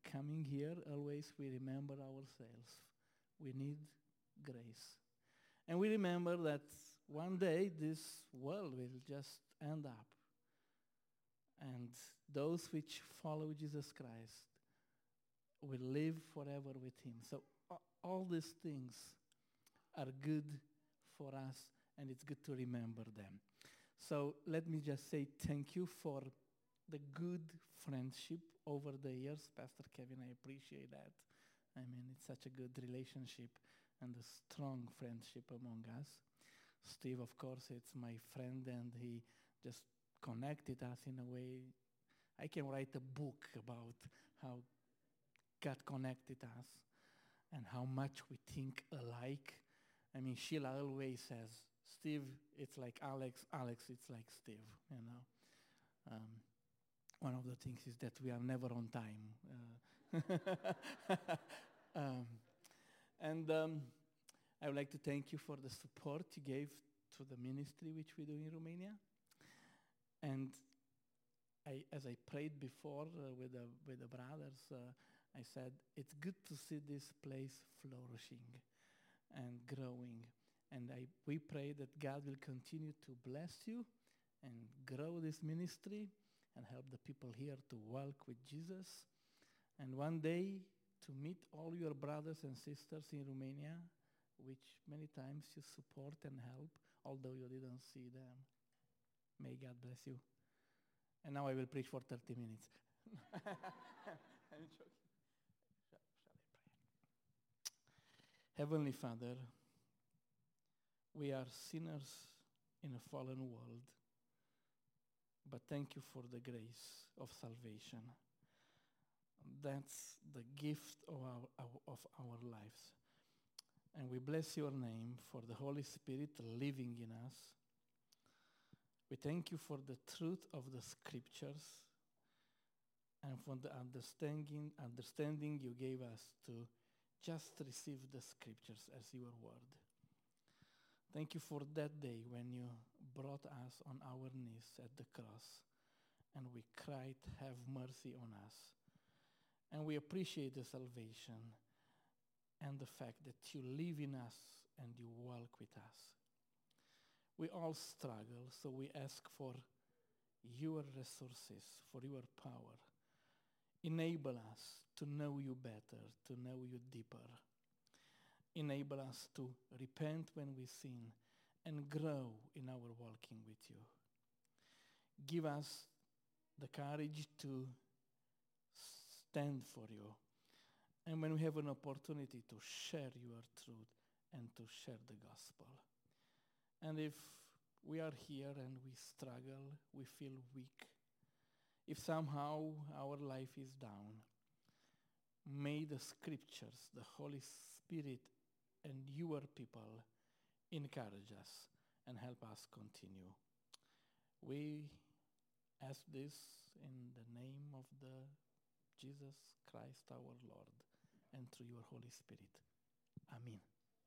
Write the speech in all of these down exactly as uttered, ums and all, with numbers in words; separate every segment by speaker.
Speaker 1: coming here, always we remember ourselves. We need grace. And we remember that one day this world will just end up. And those which follow Jesus Christ will live forever with him. So all these things are good for us, and it's good to remember them. So let me just say thank you for the good friendship over the years. Pastor Kevin, I appreciate that. I mean, it's such a good relationship and a strong friendship among us. Steve, of course, it's my friend, and he just connected us in a way. I can write a book about how God connected us and how much we think alike. I mean, Sheila always says, Steve, it's like Alex. Alex, it's like Steve, you know. Um, one of the things is that we are never on time. Uh, um, and um, I would like to thank you for the support you gave to the ministry which we do in Romania. And I, as I prayed before uh, with, the, with the brothers, uh, I said, it's good to see this place flourishing and growing. And I, we pray that God will continue to bless you and grow this ministry and help the people here to walk with Jesus. And one day to meet all your brothers and sisters in Romania, which many times you support and help, although you didn't see them. May God bless you. And now I will preach for thirty minutes. I'm joking. Shall, shall I pray? Heavenly Father, we are sinners in a fallen world, but thank you for the grace of salvation. That's the gift of our, of our lives. And we bless your name for the Holy Spirit living in us. We thank you for the truth of the scriptures and for the understanding, understanding you gave us to just receive the scriptures as your word. Thank you for that day when you brought us on our knees at the cross and we cried, have mercy on us. And we appreciate the salvation and the fact that you live in us and you walk with us. We all struggle, so we ask for your resources, for your power. Enable us to know you better, to know you deeper. Enable us to repent when we sin and grow in our walking with you. Give us the courage to stand for you. And when we have an opportunity to share your truth and to share the gospel. And if we are here and we struggle, we feel weak, if somehow our life is down, may the scriptures, the Holy Spirit, and your people encourage us and help us continue. We ask this in the name of the Jesus Christ our Lord and through your Holy Spirit. Amen.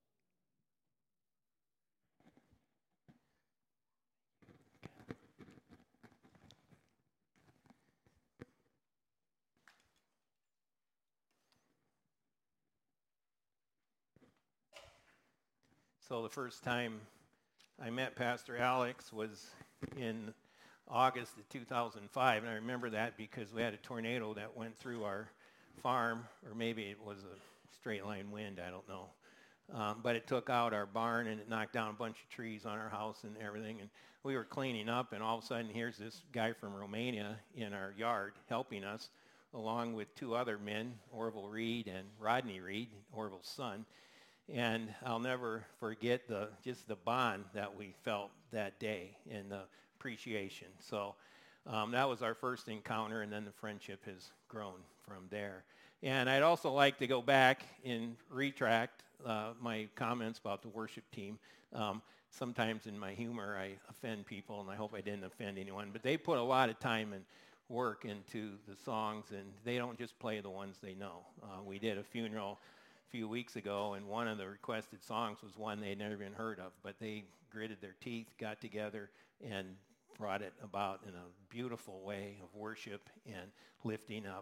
Speaker 2: So the first time I met Pastor Alex was in August of two thousand five, and I remember that because we had a tornado that went through our farm, or maybe it was a straight line wind, I don't know. Um, but it took out our barn and it knocked down a bunch of trees on our house and everything, and we were cleaning up, and all of a sudden here's this guy from Romania in our yard helping us, along with two other men, Orville Reed and Rodney Reed, Orville's son. And I'll never forget the just the bond that we felt that day and the appreciation. So um, that was our first encounter, and then the friendship has grown from there. And I'd also like to go back and retract uh, my comments about the worship team. Um, sometimes in my humor I offend people, and I hope I didn't offend anyone, but they put a lot of time and work into the songs, and they don't just play the ones they know. Uh, we did a funeral few weeks ago, and one of the requested songs was one they'd never even heard of, but they gritted their teeth, got together, and brought it about in a beautiful way of worship and lifting up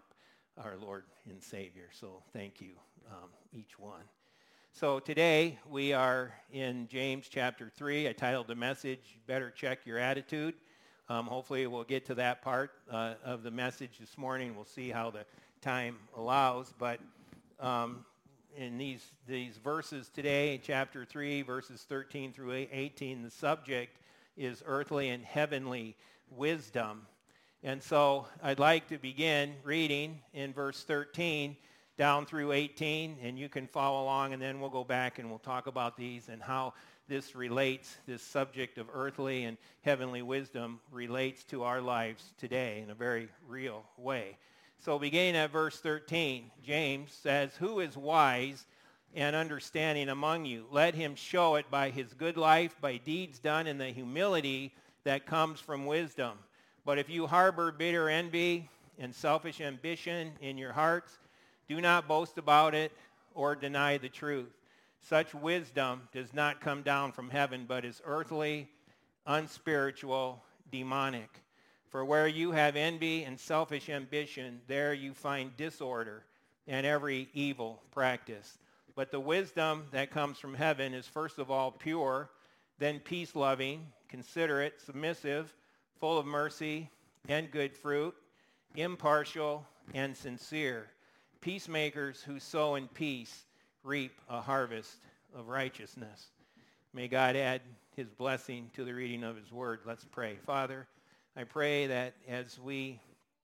Speaker 2: our Lord and Savior. So thank you, um, each one. So today we are in James chapter three. I titled the message, Better Check Your Attitude. Um, hopefully we'll get to that part uh, of the message this morning. We'll see how the time allows. But um, in these, these verses today, chapter three, verses thirteen through eighteen, the subject is earthly and heavenly wisdom. And so I'd like to begin reading in verse thirteen down through eighteen, and you can follow along, and then we'll go back and we'll talk about these and how this relates, this subject of earthly and heavenly wisdom relates to our lives today in a very real way. So beginning at verse thirteen, James says, "Who is wise and understanding among you? Let him show it by his good life, by deeds done in the humility that comes from wisdom. But if you harbor bitter envy and selfish ambition in your hearts, do not boast about it or deny the truth. Such wisdom does not come down from heaven, but is earthly, unspiritual, demonic. For where you have envy and selfish ambition, there you find disorder and every evil practice. But the wisdom that comes from heaven is first of all pure, then peace-loving, considerate, submissive, full of mercy and good fruit, impartial and sincere. Peacemakers who sow in peace reap a harvest of righteousness." May God add his blessing to the reading of his word. Let's pray. Father, I pray that as we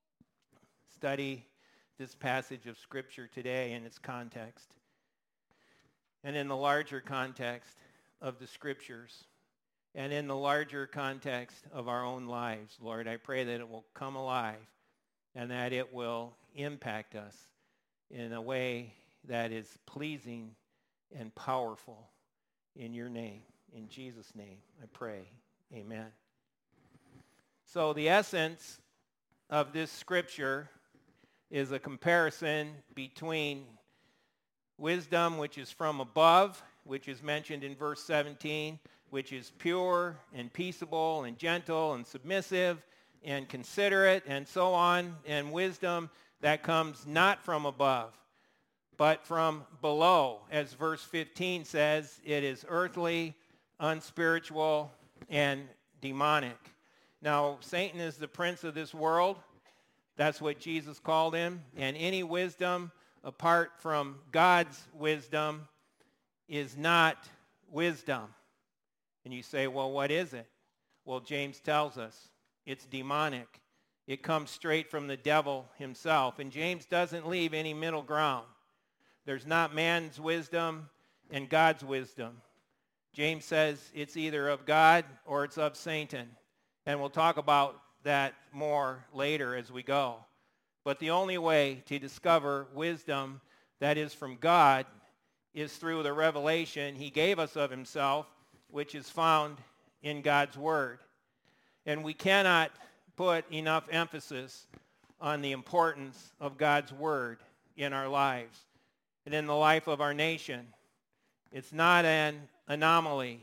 Speaker 2: study this passage of Scripture today in its context, and in the larger context of the Scriptures, and in the larger context of our own lives, Lord, I pray that it will come alive and that it will impact us in a way that is pleasing and powerful in your name. In Jesus' name, I pray. Amen. So the essence of this scripture is a comparison between wisdom, which is from above, which is mentioned in verse seventeen, which is pure and peaceable and gentle and submissive and considerate and so on, and wisdom that comes not from above, but from below. As verse fifteen says, it is earthly, unspiritual, and demonic. Now, Satan is the prince of this world. That's what Jesus called him. And any wisdom apart from God's wisdom is not wisdom. And you say, well, what is it? Well, James tells us it's demonic. It comes straight from the devil himself. And James doesn't leave any middle ground. There's not man's wisdom and God's wisdom. James says it's either of God or it's of Satan. And we'll talk about that more later as we go. But the only way to discover wisdom that is from God is through the revelation he gave us of himself, which is found in God's word. And we cannot put enough emphasis on the importance of God's word in our lives and in the life of our nation. It's not an anomaly.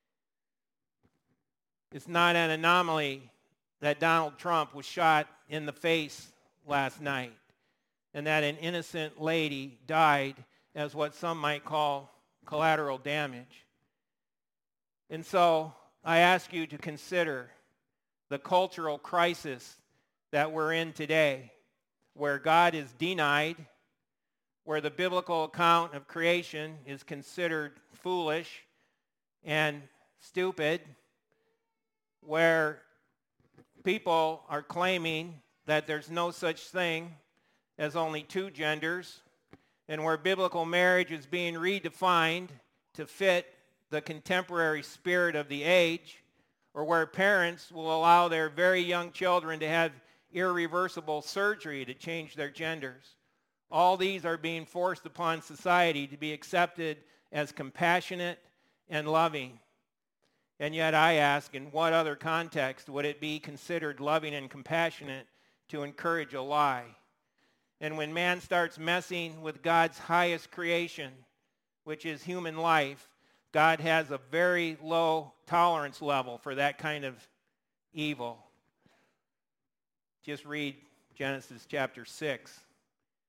Speaker 2: It's not an anomaly that Donald Trump was shot in the face last night and that an innocent lady died as what some might call collateral damage. And so I ask you to consider the cultural crisis that we're in today, where God is denied, where the biblical account of creation is considered foolish and stupid, where people are claiming that there's no such thing as only two genders, and where biblical marriage is being redefined to fit the contemporary spirit of the age, or where parents will allow their very young children to have irreversible surgery to change their genders. All these are being forced upon society to be accepted as compassionate and loving. And yet I ask, in what other context would it be considered loving and compassionate to encourage a lie? And when man starts messing with God's highest creation, which is human life, God has a very low tolerance level for that kind of evil. Just read Genesis chapter six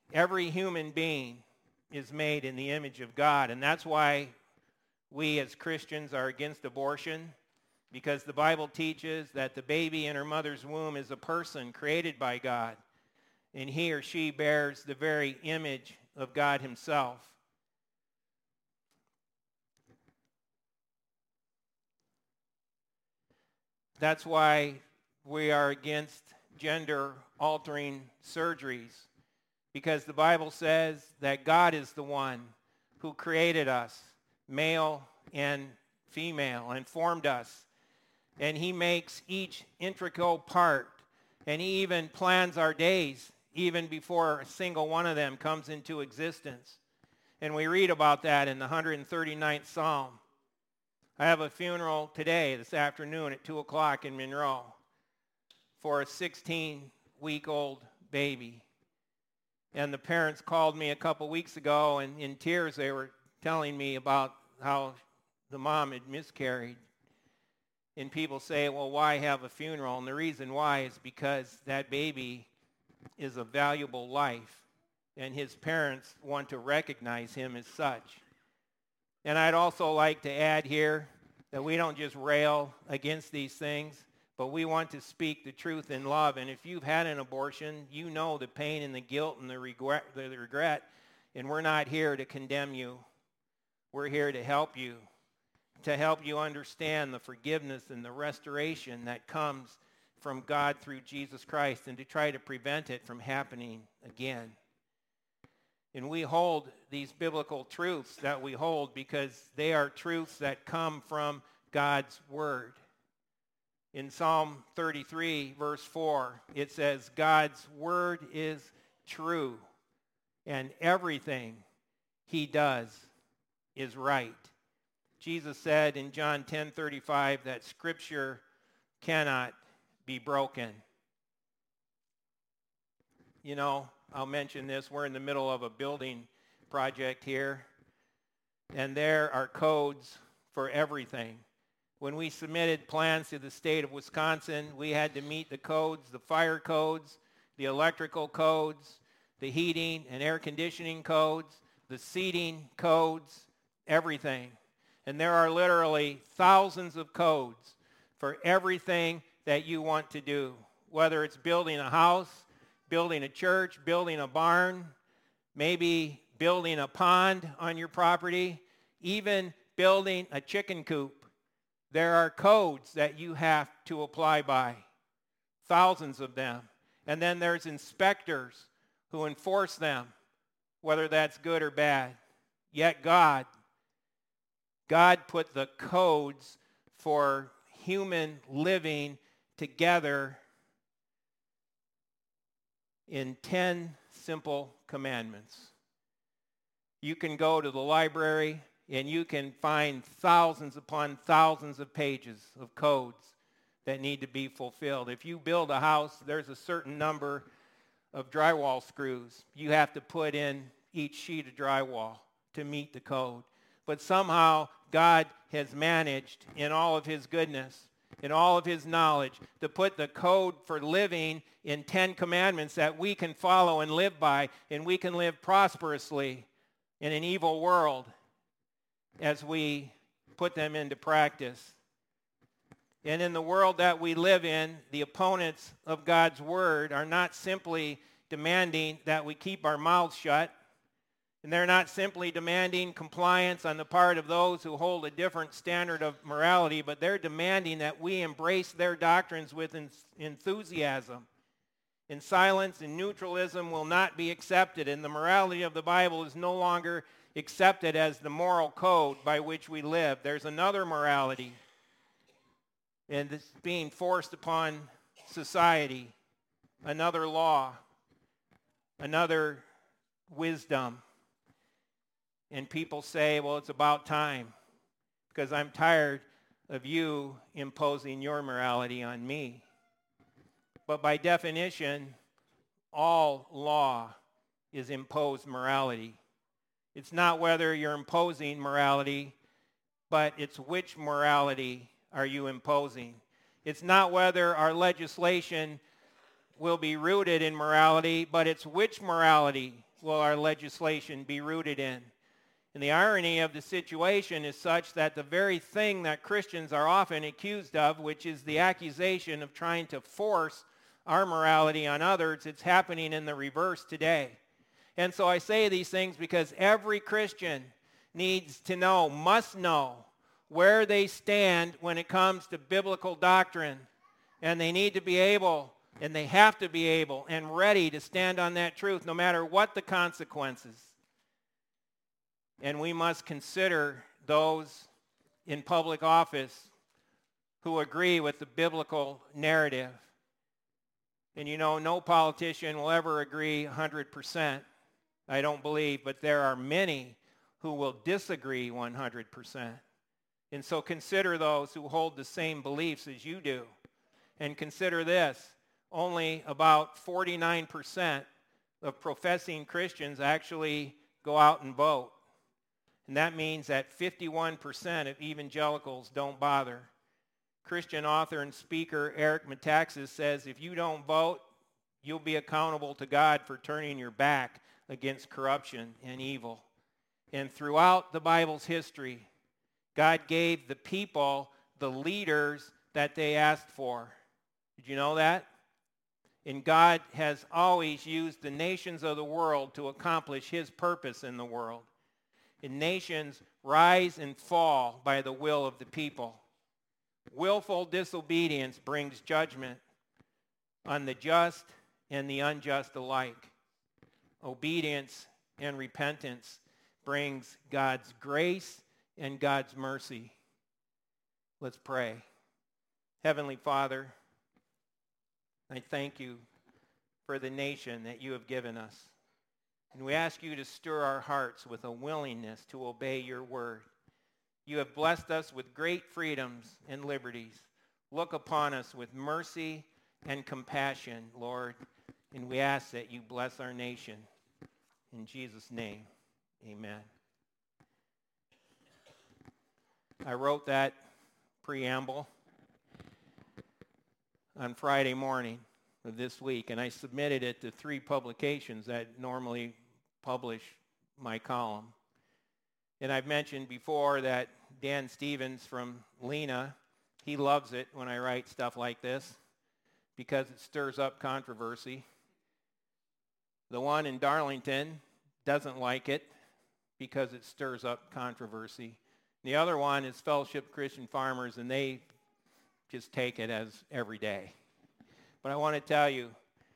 Speaker 2: Every human being is made in the image of God, and that's why we as Christians are against abortion, because the Bible teaches that the baby in her mother's womb is a person created by God, and he or she bears the very image of God himself. That's why we are against gender-altering surgeries, because the Bible says that God is the one who created us, male and female, and formed us. And he makes each integral part, and he even plans our days even before a single one of them comes into existence. And we read about that in the one hundred thirty-ninth Psalm. I have a funeral today, this afternoon at two o'clock in Monroe for a sixteen-week-old baby. And the parents called me a couple weeks ago, and in tears they were telling me about how the mom had miscarried. And people say, well, why have a funeral? And the reason why is because that baby is a valuable life, and his parents want to recognize him as such. And I'd also like to add here that we don't just rail against these things, but we want to speak the truth in love. And if you've had an abortion, you know the pain and the guilt and the regret, the regret, and we're not here to condemn you. We're here to help you, to help you understand the forgiveness and the restoration that comes from God through Jesus Christ, and to try to prevent it from happening again. And we hold these biblical truths that we hold because they are truths that come from God's Word. In Psalm thirty-three, verse four, it says, God's Word is true, and everything he does is right. Jesus said in John ten thirty-five that Scripture cannot be broken. You know, I'll mention this. We're in the middle of a building project here, and there are codes for everything. When we submitted plans to the state of Wisconsin, we had to meet the codes, the fire codes, the electrical codes, the heating and air conditioning codes, the seating codes, everything. And there are literally thousands of codes for everything that you want to do, whether it's building a house, building a church, building a barn, maybe building a pond on your property, even building a chicken coop. There are codes that you have to apply by, thousands of them. And then there's inspectors who enforce them, whether that's good or bad. Yet God, God put the codes for human living together in ten simple commandments. You can go to the library and you can find thousands upon thousands of pages of codes that need to be fulfilled. If you build a house, there's a certain number of drywall screws you have to put in each sheet of drywall to meet the code. But somehow God has managed in all of his goodness, in all of his knowledge, to put the code for living in Ten Commandments that we can follow and live by, and we can live prosperously in an evil world as we put them into practice. And in the world that we live in, the opponents of God's Word are not simply demanding that we keep our mouths shut, and they're not simply demanding compliance on the part of those who hold a different standard of morality, but they're demanding that we embrace their doctrines with enthusiasm. And silence and neutralism will not be accepted, and the morality of the Bible is no longer accepted as the moral code by which we live. There's another morality, and it's being forced upon society, another law, another wisdom. And people say, well, it's about time, because I'm tired of you imposing your morality on me. But by definition, all law is imposed morality. It's not whether you're imposing morality, but it's which morality are you imposing. It's not whether our legislation will be rooted in morality, but it's which morality will our legislation be rooted in? And the irony of the situation is such that the very thing that Christians are often accused of, which is the accusation of trying to force our morality on others, it's happening in the reverse today. And so I say these things because every Christian needs to know, must know, where they stand when it comes to biblical doctrine. And they need to be able, and they have to be able and ready to stand on that truth no matter what the consequences. And we must consider those in public office who agree with the biblical narrative. And you know, no politician will ever agree one hundred percent, I don't believe, but there are many who will disagree one hundred percent. And so consider those who hold the same beliefs as you do. And consider this, only about forty-nine percent of professing Christians actually go out and vote. And that means that fifty-one percent of evangelicals don't bother. Christian author and speaker Eric Metaxas says, if you don't vote, you'll be accountable to God for turning your back against corruption and evil. And throughout the Bible's history, God gave the people the leaders that they asked for. Did you know that? And God has always used the nations of the world to accomplish his purpose in the world. And nations rise and fall by the will of the people. Willful disobedience brings judgment on the just and the unjust alike. Obedience and repentance brings God's grace and God's mercy. Let's pray. Heavenly Father, I thank you for the nation that you have given us. And we ask you to stir our hearts with a willingness to obey your word. You have blessed us with great freedoms and liberties. Look upon us with mercy and compassion, Lord. And we ask that you bless our nation. In Jesus' name, amen. I wrote that preamble on Friday morning of this week, and I submitted it to three publications that normally publish my column. And I've mentioned before that Dan Stevens from Lena, he loves it when I write stuff like this because it stirs up controversy. The one in Darlington doesn't like it because it stirs up controversy. The other one is Fellowship Christian Farmers, and they just take it as every day. But I want to tell you,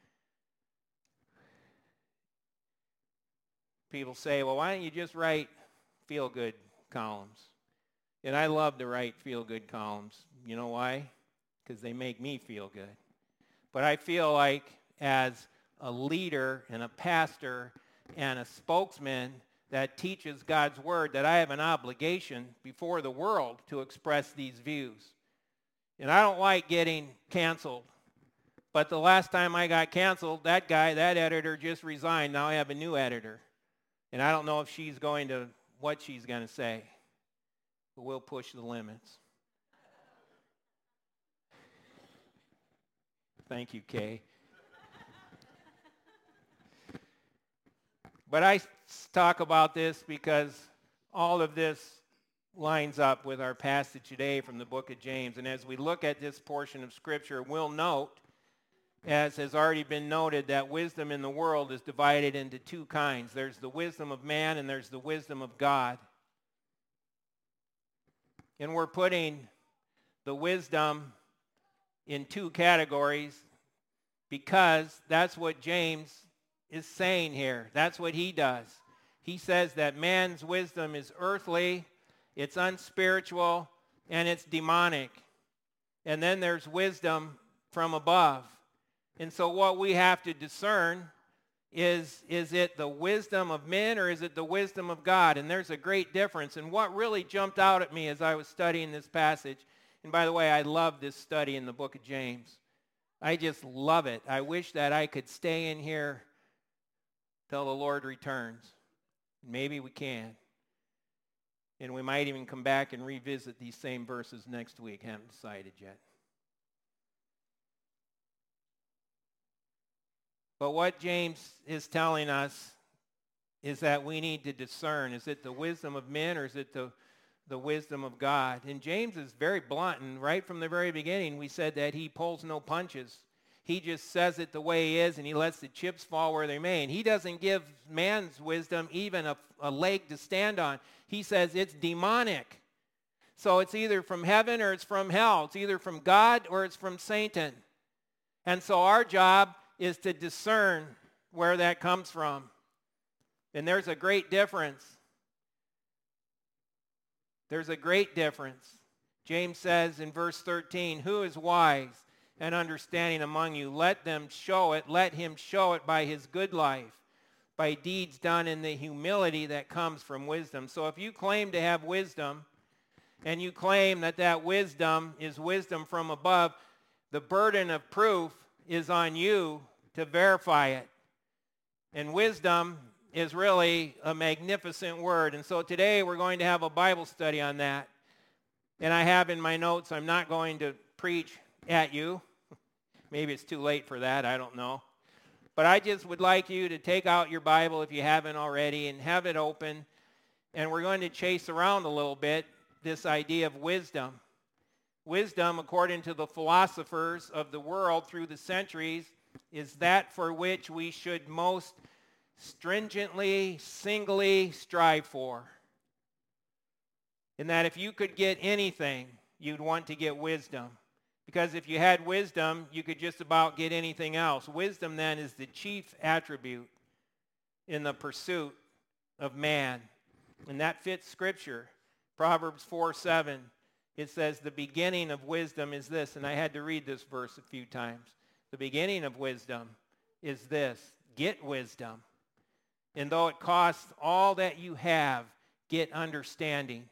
Speaker 2: people say, well, why don't you just write feel-good columns? And I love to write feel-good columns. You know why? Because they make me feel good. But I feel like as a leader and a pastor and a spokesman that teaches God's word, that I have an obligation before the world to express these views. And I don't like getting canceled. But the last time I got canceled, that guy, that editor just resigned. Now I have a new editor. And I don't know if she's going to, what she's going to say. But we'll push the limits. Thank you, Kay. But I talk about this because all of this lines up with our passage today from the book of James. And as we look at this portion of Scripture, we'll note, as has already been noted, that wisdom in the world is divided into two kinds. There's the wisdom of man and there's the wisdom of God. And we're putting the wisdom in two categories because that's what James is saying here. That's what he does. He says that man's wisdom is earthly, it's unspiritual, and it's demonic. And then there's wisdom from above. And so what we have to discern is, is it the wisdom of men or is it the wisdom of God? And there's a great difference. And what really jumped out at me as I was studying this passage, and by the way, I love this study in the book of James. I just love it. I wish that I could stay in here till the Lord returns. Maybe we can. And we might even come back and revisit these same verses next week. Haven't decided yet. But what James is telling us is that we need to discern. Is it the wisdom of men or is it the, the wisdom of God? And James is very blunt, and right from the very beginning we said that he pulls no punches. He just says it the way he is, and he lets the chips fall where they may. And he doesn't give man's wisdom even a, a leg to stand on. He says it's demonic. So it's either from heaven or it's from hell. It's either from God or it's from Satan. And so our job is to discern where that comes from. And there's a great difference. There's a great difference. James says in verse thirteen, who is wise and understanding among you? Let them show it. Let him show it by his good life, by deeds done in the humility that comes from wisdom. So if you claim to have wisdom, and you claim that that wisdom is wisdom from above, the burden of proof is on you to verify it. And wisdom is really a magnificent word. And so today we're going to have a Bible study on that. And I have in my notes, I'm not going to preach at you. Maybe it's too late for that, I don't know. But I just would like you to take out your Bible if you haven't already and have it open. And we're going to chase around a little bit this idea of wisdom. Wisdom, according to the philosophers of the world through the centuries, is that for which we should most stringently, singly strive for. And that if you could get anything, you'd want to get wisdom. Because if you had wisdom, you could just about get anything else. Wisdom then is the chief attribute in the pursuit of man. And that fits Scripture. Proverbs four seven, it says, the beginning of wisdom is this. And I had to read this verse a few times. The beginning of wisdom is this: get wisdom. And though it costs all that you have, get understanding.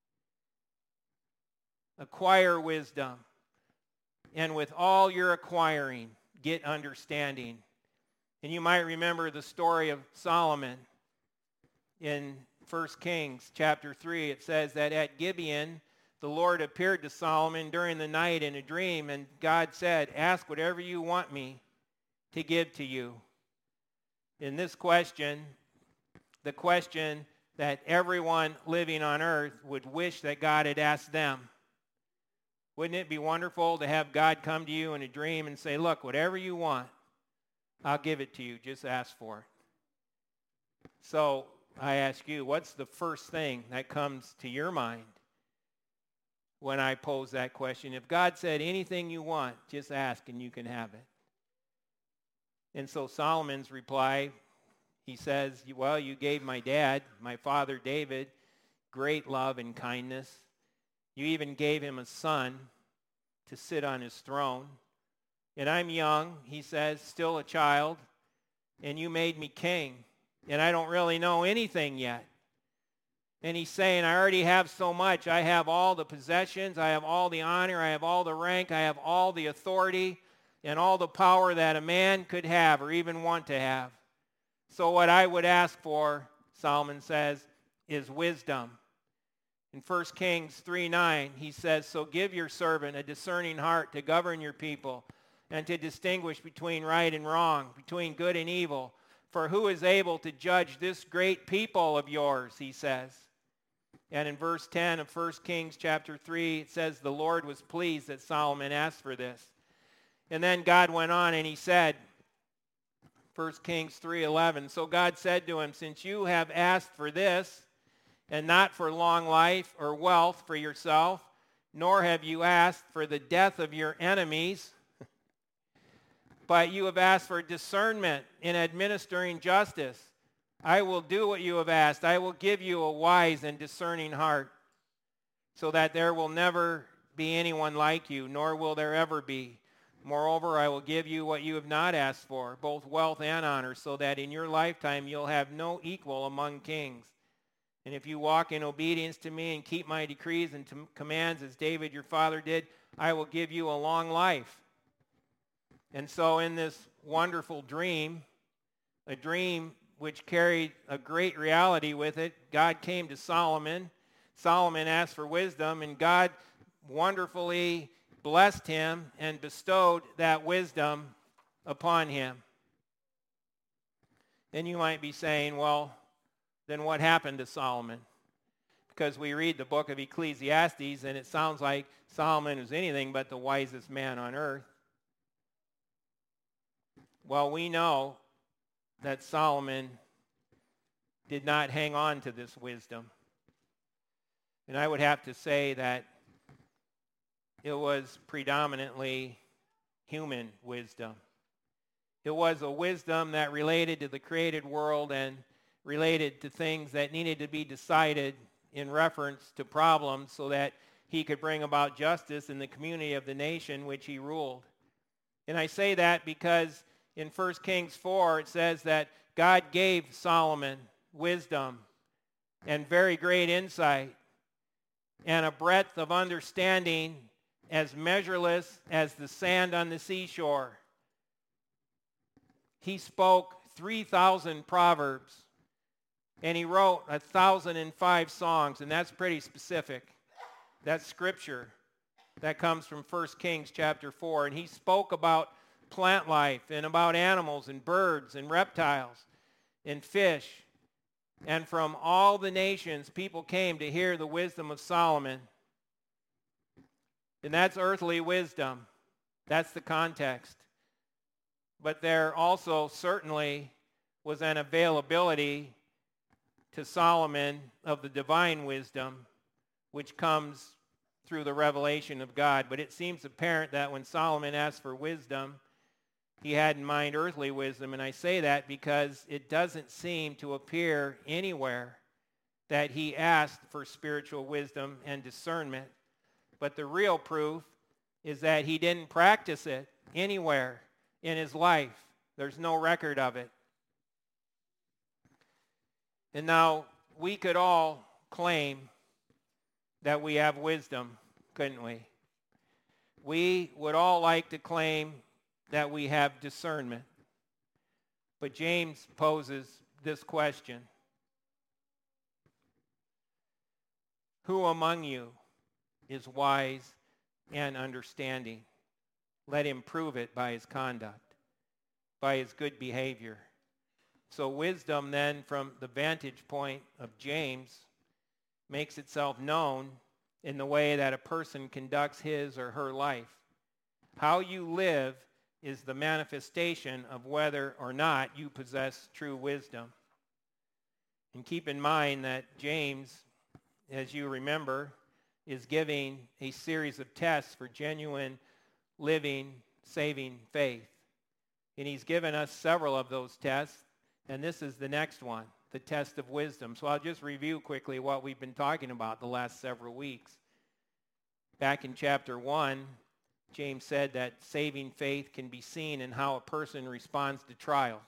Speaker 2: Acquire wisdom. And with all your acquiring, get understanding. And you might remember the story of Solomon in First Kings chapter three. It says that at Gibeon, the Lord appeared to Solomon during the night in a dream, and God said, ask whatever you want me to give to you. In this question, the question that everyone living on earth would wish that God had asked them. Wouldn't it be wonderful to have God come to you in a dream and say, look, whatever you want, I'll give it to you. Just ask for it. So I ask you, what's the first thing that comes to your mind when I pose that question? If God said anything you want, just ask and you can have it. And so Solomon's reply, he says, well, you gave my dad, my father David, great love and kindness. You even gave him a son to sit on his throne. And I'm young, he says, still a child, and you made me king. And I don't really know anything yet. And he's saying, I already have so much. I have all the possessions. I have all the honor. I have all the rank. I have all the authority and all the power that a man could have or even want to have. So what I would ask for, Solomon says, is wisdom. In First Kings three nine, he says, so give your servant a discerning heart to govern your people and to distinguish between right and wrong, between good and evil. For who is able to judge this great people of yours, he says. And in verse ten of First Kings chapter three, it says, the Lord was pleased that Solomon asked for this. And then God went on and he said, First Kings three eleven, so God said to him, since you have asked for this, and not for long life or wealth for yourself, nor have you asked for the death of your enemies, but you have asked for discernment in administering justice. I will do what you have asked. I will give you a wise and discerning heart, so that there will never be anyone like you, nor will there ever be. Moreover, I will give you what you have not asked for, both wealth and honor, so that in your lifetime you'll have no equal among kings. And if you walk in obedience to me and keep my decrees and to commands as David your father did, I will give you a long life. And so in this wonderful dream, a dream which carried a great reality with it, God came to Solomon. Solomon asked for wisdom, and God wonderfully blessed him and bestowed that wisdom upon him. And you might be saying, well, then what happened to Solomon? Because we read the book of Ecclesiastes, and it sounds like Solomon was anything but the wisest man on earth. Well, we know that Solomon did not hang on to this wisdom. And I would have to say that it was predominantly human wisdom. It was a wisdom that related to the created world and related to things that needed to be decided in reference to problems so that he could bring about justice in the community of the nation which he ruled. And I say that because in First Kings four it says that God gave Solomon wisdom and very great insight and a breadth of understanding as measureless as the sand on the seashore. He spoke three thousand proverbs, and he wrote one thousand five songs, and that's pretty specific. That's scripture. That comes from First Kings chapter four, and he spoke about plant life and about animals and birds and reptiles and fish. And from all the nations, people came to hear the wisdom of Solomon. And that's earthly wisdom. That's the context. But there also certainly was an availability to Solomon of the divine wisdom, which comes through the revelation of God. But it seems apparent that when Solomon asked for wisdom, he had in mind earthly wisdom. And I say that because it doesn't seem to appear anywhere that he asked for spiritual wisdom and discernment. But the real proof is that he didn't practice it anywhere in his life. There's no record of it. And now, we could all claim that we have wisdom, couldn't we? We would all like to claim that we have discernment. But James poses this question: who among you is wise and understanding? Let him prove it by his conduct, by his good behavior. So wisdom then, from the vantage point of James, makes itself known in the way that a person conducts his or her life. How you live is the manifestation of whether or not you possess true wisdom. And keep in mind that James, as you remember, is giving a series of tests for genuine, living, saving faith. And he's given us several of those tests, and this is the next one, the test of wisdom. So I'll just review quickly what we've been talking about the last several weeks. Back in chapter one, James said that saving faith can be seen in how a person responds to trials.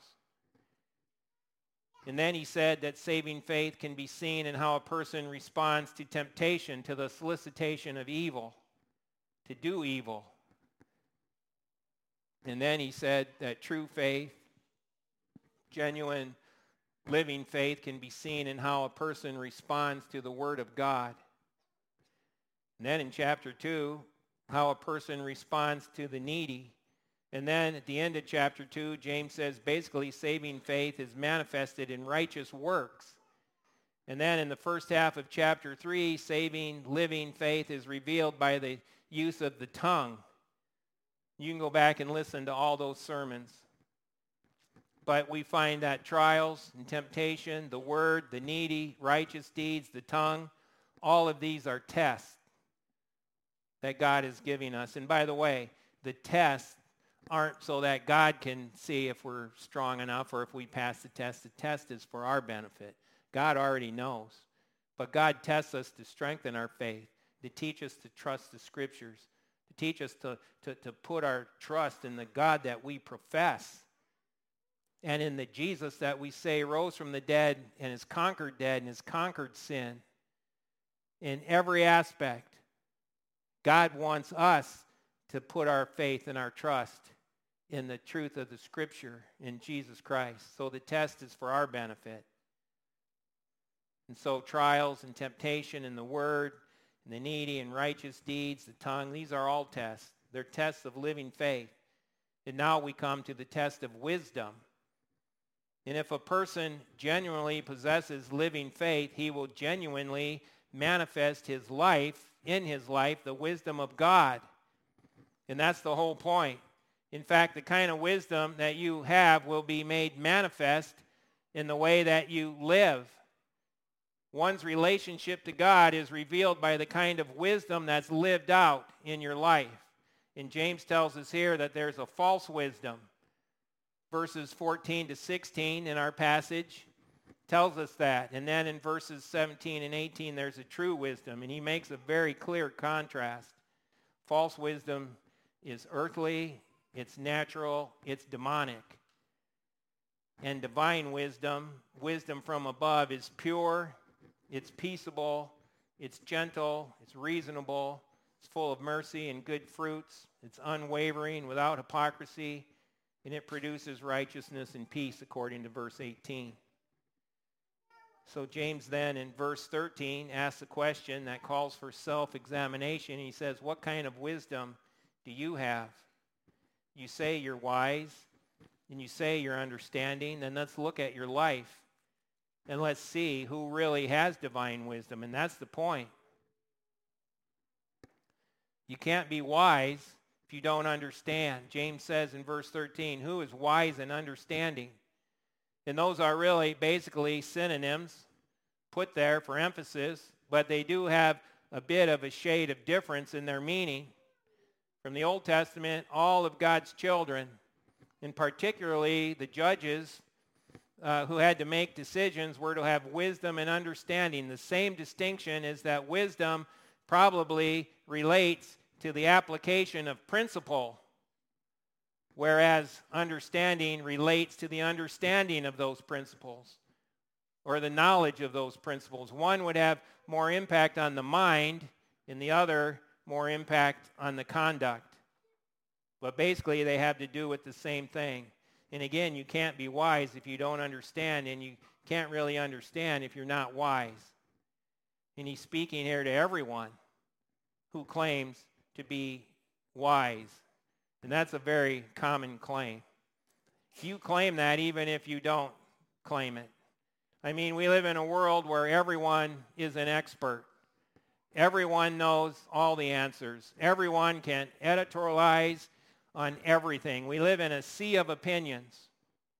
Speaker 2: And then he said that saving faith can be seen in how a person responds to temptation, to the solicitation of evil, to do evil. And then he said that true faith, genuine living faith, can be seen in how a person responds to the Word of God. And then in chapter two, how a person responds to the needy. And then at the end of chapter two, James says basically saving faith is manifested in righteous works. And then in the first half of chapter three, saving, living faith is revealed by the use of the tongue. You can go back and listen to all those sermons. But we find that trials and temptation, the word, the needy, righteous deeds, the tongue, all of these are tests that God is giving us. And by the way, the tests aren't so that God can see if we're strong enough or if we pass the test. The test is for our benefit. God already knows. But God tests us to strengthen our faith, to teach us to trust the Scriptures, to teach us to, to, to put our trust in the God that we profess and in the Jesus that we say rose from the dead and has conquered death and has conquered sin. In every aspect, God wants us to put our faith and our trust in the truth of the Scripture in Jesus Christ. So the test is for our benefit. And so trials and temptation and the word and the needy and righteous deeds, the tongue, these are all tests. They're tests of living faith. And now we come to the test of wisdom. And if a person genuinely possesses living faith, he will genuinely manifest his life, in his life, the wisdom of God. And that's the whole point. In fact, the kind of wisdom that you have will be made manifest in the way that you live. One's relationship to God is revealed by the kind of wisdom that's lived out in your life. And James tells us here that there's a false wisdom. Verses fourteen to sixteen in our passage tells us that. And then in verses seventeen and eighteen, there's a true wisdom. And he makes a very clear contrast. False wisdom is earthly, it's natural, it's demonic. And divine wisdom, wisdom from above, is pure, it's peaceable, it's gentle, it's reasonable, it's full of mercy and good fruits, it's unwavering, without hypocrisy, and it produces righteousness and peace, according to verse eighteen. So James then in verse thirteen asks a question that calls for self-examination. He says, what kind of wisdom do you have? You say you're wise, and you say you're understanding, then let's look at your life. And let's see who really has divine wisdom. And that's the point. You can't be wise if you don't understand. James says in verse thirteen, who is wise and understanding? And those are really basically synonyms put there for emphasis, but they do have a bit of a shade of difference in their meaning. From the Old Testament, all of God's children, and particularly the judges, Uh, who had to make decisions, were to have wisdom and understanding. The same distinction is that wisdom probably relates to the application of principle, whereas understanding relates to the understanding of those principles or the knowledge of those principles. One would have more impact on the mind and the other more impact on the conduct. But basically they have to do with the same thing. And again, you can't be wise if you don't understand, and you can't really understand if you're not wise. And he's speaking here to everyone who claims to be wise. And that's a very common claim. You claim that even if you don't claim it. I mean, we live in a world where everyone is an expert. Everyone knows all the answers. Everyone can editorialize on everything. We live in a sea of opinions.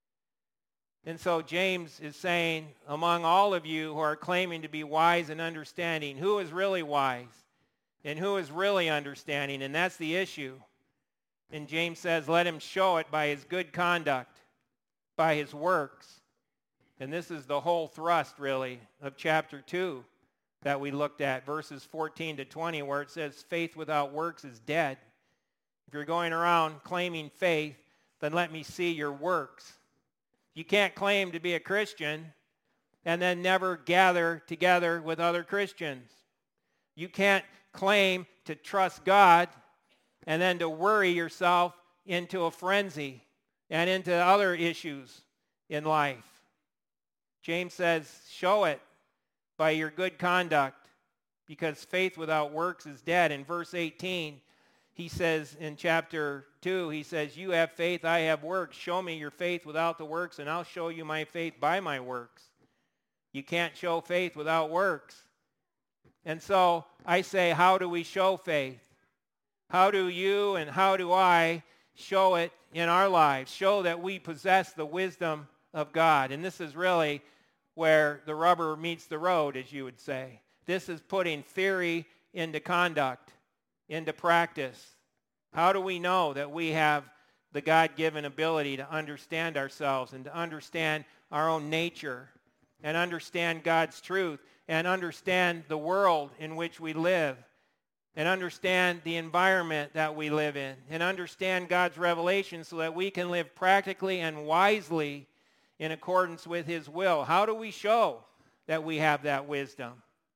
Speaker 2: And so James is saying, among all of you who are claiming to be wise and understanding, who is really wise and who is really understanding? And that's the issue. And James says, let him show it by his good conduct, by his works. And this is the whole thrust, really, of chapter two that we looked at, verses fourteen to twenty, where it says, faith without works is dead. If you're going around claiming faith, then let me see your works. You can't claim to be a Christian and then never gather together with other Christians. You can't claim to trust God and then to worry yourself into a frenzy and into other issues in life. James says, show it by your good conduct, because faith without works is dead. In verse eighteen, he says in chapter two, he says, you have faith, I have works. Show me your faith without the works, and I'll show you my faith by my works. You can't show faith without works. And so I say, how do we show faith? How do you and how do I show it in our lives? Show that we possess the wisdom of God. And this is really where the rubber meets the road, as you would say. This is putting theory into conduct, into practice. How do we know that we have the God-given ability to understand ourselves and to understand our own nature and understand God's truth and understand the world in which we live and understand the environment that we live in and understand God's revelation so that we can live practically and wisely in accordance with his will? How do we show that we have that wisdom?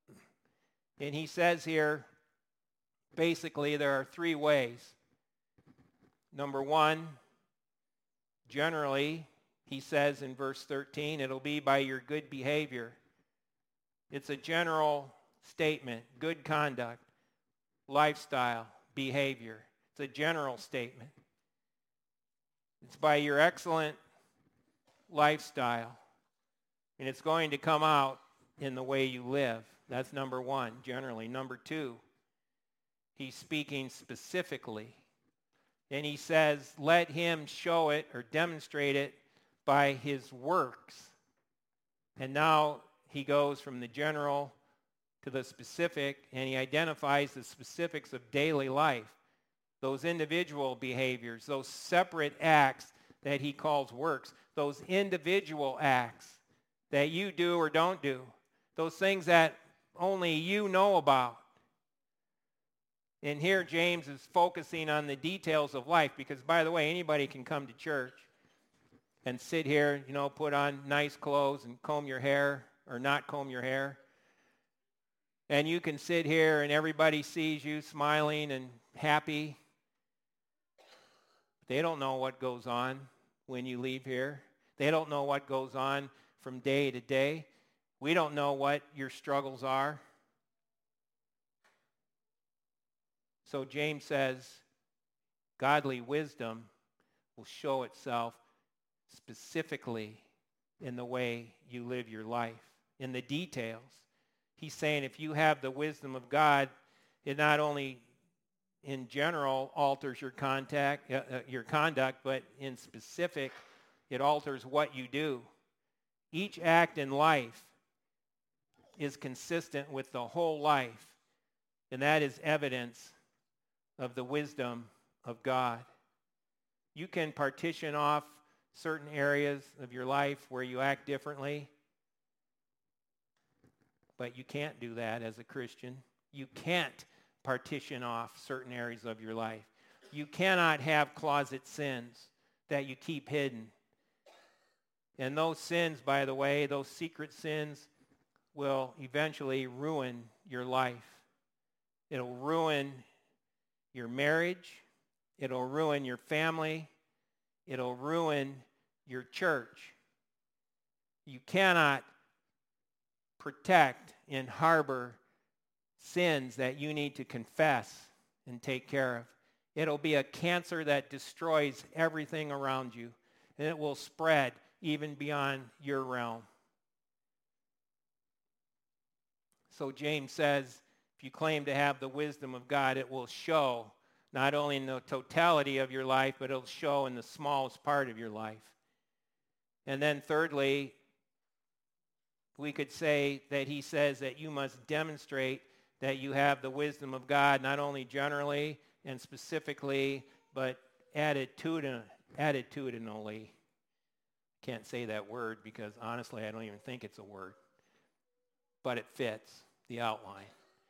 Speaker 2: And he says here, basically, there are three ways. Number one, generally, he says in verse thirteen, it'll be by your good behavior. It's a general statement, good conduct, lifestyle, behavior. It's a general statement. It's by your excellent lifestyle. And it's going to come out in the way you live. That's number one, generally. Number two, he's speaking specifically. And he says, let him show it or demonstrate it by his works. And now he goes from the general to the specific, and he identifies the specifics of daily life, those individual behaviors, those separate acts that he calls works, those individual acts that you do or don't do, those things that only you know about. And here James is focusing on the details of life because, by the way, anybody can come to church and sit here, you know, put on nice clothes and comb your hair or not comb your hair. And you can sit here and everybody sees you smiling and happy. They don't know what goes on when you leave here. They don't know what goes on from day to day. We don't know what your struggles are. So James says, godly wisdom will show itself specifically in the way you live your life, in the details. He's saying if you have the wisdom of God, it not only in general alters your contact, uh, uh, your conduct, but in specific, it alters what you do. Each act in life is consistent with the whole life, and that is evidence of the wisdom of God. You can partition off certain areas of your life where you act differently, but you can't do that as a Christian. You can't partition off certain areas of your life. You cannot have closet sins that you keep hidden. And those sins, by the way, those secret sins will eventually ruin your life. It'll ruin your marriage. It'll ruin your family. It'll ruin your church. You cannot protect and harbor sins that you need to confess and take care of. It'll be a cancer that destroys everything around you, and it will spread even beyond your realm. So James says, if you claim to have the wisdom of God, it will show not only in the totality of your life, but it'll show in the smallest part of your life. And then thirdly, we could say that he says that you must demonstrate that you have the wisdom of God, not only generally and specifically, but attitudin- attitudinally. Can't say that word because honestly I don't even think it's a word. But it fits the outline.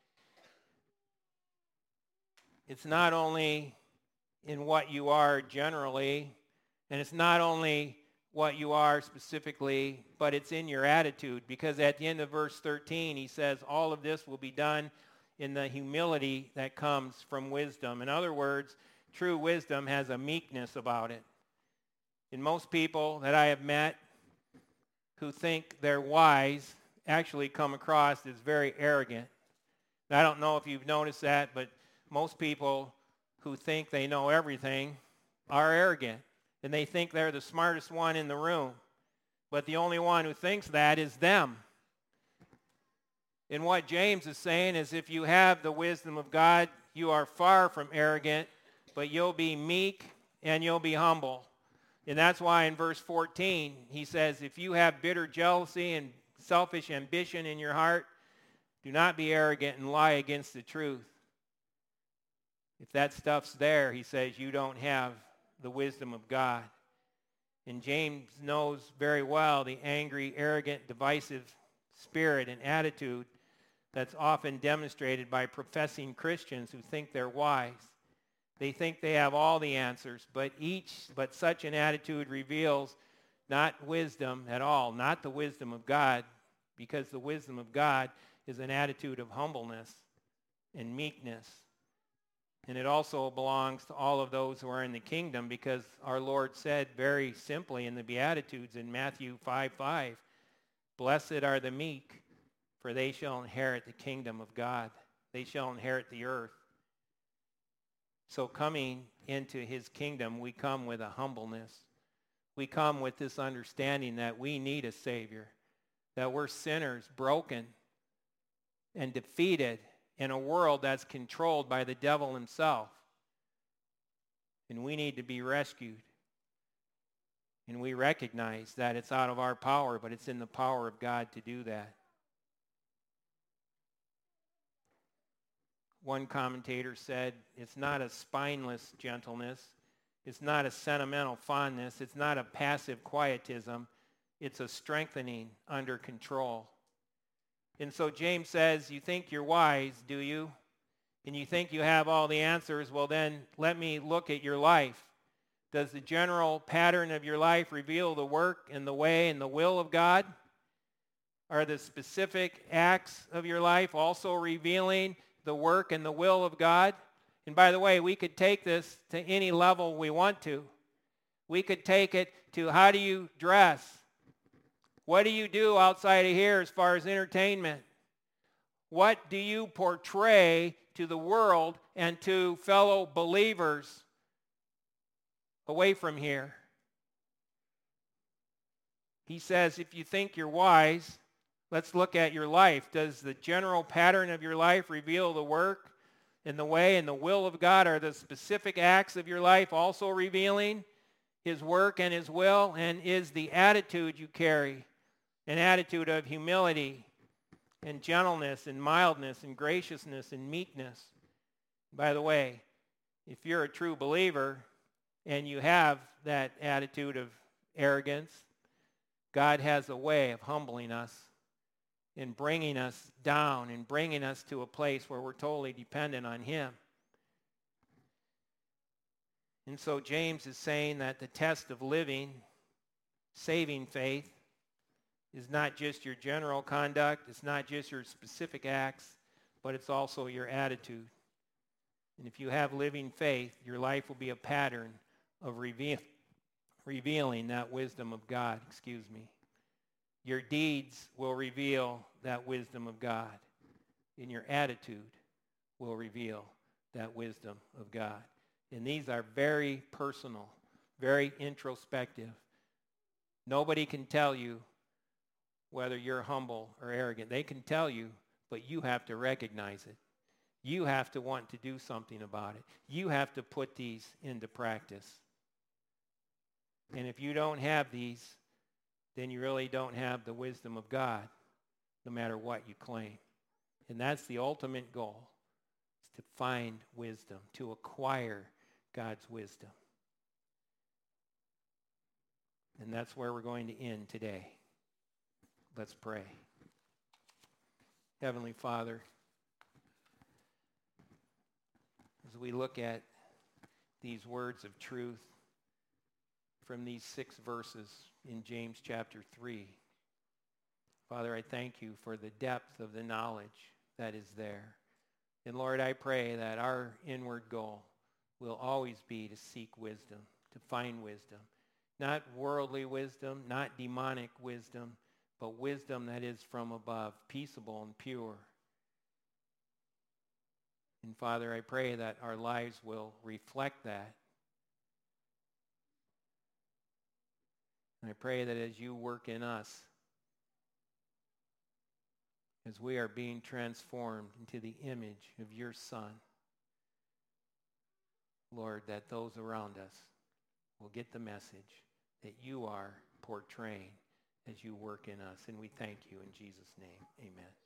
Speaker 2: It's not only in what you are generally, and it's not only what you are specifically, but it's in your attitude, because at the end of verse thirteen, he says, all of this will be done in the humility that comes from wisdom. In other words, true wisdom has a meekness about it. And most people that I have met who think they're wise actually come across as very arrogant. And I don't know if you've noticed that, but most people who think they know everything are arrogant. And they think they're the smartest one in the room. But the only one who thinks that is them. And what James is saying is if you have the wisdom of God, you are far from arrogant, but you'll be meek and you'll be humble. And that's why in verse fourteen, he says, if you have bitter jealousy and selfish ambition in your heart, do not be arrogant and lie against the truth. If that stuff's there, he says, you don't have the wisdom of God. And James knows very well the angry, arrogant, divisive spirit and attitude that's often demonstrated by professing Christians who think they're wise. They think they have all the answers, but each, but such an attitude reveals not wisdom at all, not the wisdom of God, because the wisdom of God is an attitude of humbleness and meekness. And it also belongs to all of those who are in the kingdom, because our Lord said very simply in the Beatitudes in Matthew five five, blessed are the meek, for they shall inherit the kingdom of God. They shall inherit the earth. So coming into his kingdom, we come with a humbleness. We come with this understanding that we need a Savior, that we're sinners, broken and defeated in a world that's controlled by the devil himself. And we need to be rescued. And we recognize that it's out of our power, but it's in the power of God to do that. One commentator said, it's not a spineless gentleness. It's not a sentimental fondness. It's not a passive quietism. It's a strengthening under control. And so James says, you think you're wise, do you? And you think you have all the answers? Well, then let me look at your life. Does the general pattern of your life reveal the work and the way and the will of God? Are the specific acts of your life also revealing the work and the will of God? And by the way, we could take this to any level we want to. We could take it to how do you dress? What do you do outside of here as far as entertainment? What do you portray to the world and to fellow believers away from here? He says, if you think you're wise, let's look at your life. Does the general pattern of your life reveal the work and the way and the will of God? Are the specific acts of your life also revealing his work and his will? And is the attitude you carry an attitude of humility and gentleness and mildness and graciousness and meekness? By the way, if you're a true believer and you have that attitude of arrogance, God has a way of humbling us and bringing us down and bringing us to a place where we're totally dependent on him. And so James is saying that the test of living, saving faith, is not just your general conduct, it's not just your specific acts, but it's also your attitude. And if you have living faith, your life will be a pattern of reveal, revealing that wisdom of God, excuse me. Your deeds will reveal that wisdom of God, and your attitude will reveal that wisdom of God. And these are very personal, very introspective. Nobody can tell you whether you're humble or arrogant. They can tell you, but you have to recognize it. You have to want to do something about it. You have to put these into practice. And if you don't have these, then you really don't have the wisdom of God, no matter what you claim. And that's the ultimate goal, is to find wisdom, to acquire God's wisdom. And that's where we're going to end today. Let's pray. Heavenly Father, as we look at these words of truth from these six verses in James chapter three, Father, I thank you for the depth of the knowledge that is there. And Lord, I pray that our inward goal will always be to seek wisdom, to find wisdom. Not worldly wisdom, not demonic wisdom, but wisdom that is from above, peaceable and pure. And Father, I pray that our lives will reflect that. And I pray that as you work in us, as we are being transformed into the image of your Son, Lord, that those around us will get the message that you are portraying as you work in us. And we thank you in Jesus' name. Amen.